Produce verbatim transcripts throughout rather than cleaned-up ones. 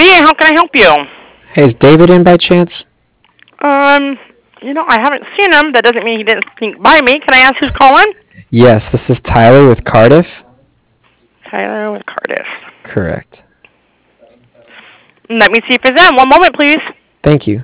Security. How can I help you? Hey, is David in by chance? Um, you know, I haven't seen him. That doesn't mean he didn't sneak by me. Can I ask who's calling? Yes, this is Tyler with Cardiff. Tyler with Cardiff. Correct. Let me see if he's in. One moment, please. Thank you.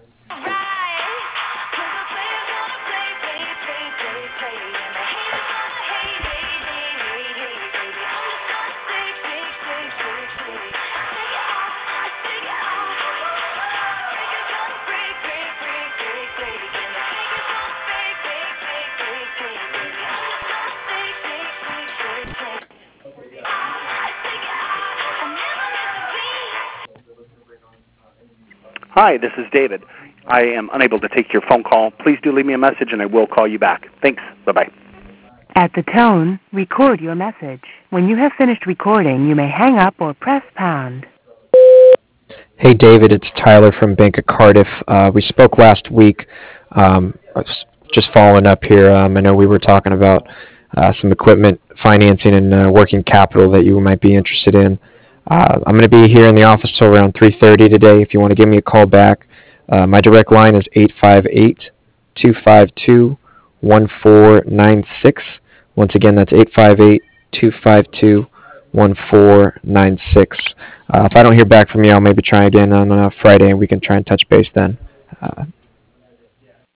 Hi, this is David. I am unable to take your phone call. Please do leave me a message and I will call you back. Thanks. Bye-bye. At the tone, record your message. When you have finished recording, you may hang up or press pound. Hey, David, it's Tyler from Bank of Cardiff. Uh, we spoke last week. Um, I was just following up here. Um, I know we were talking about uh, some equipment financing and uh, working capital that you might be interested in. Uh, I'm going to be here in the office till around three thirty today. If you want to give me a call back, uh, my direct line is eight five eight, two five two, one four nine six. Once again, that's eight five eight, two five two, one four nine six. Uh, if I don't hear back from you, I'll maybe try again on uh, Friday, and we can try and touch base then. Uh,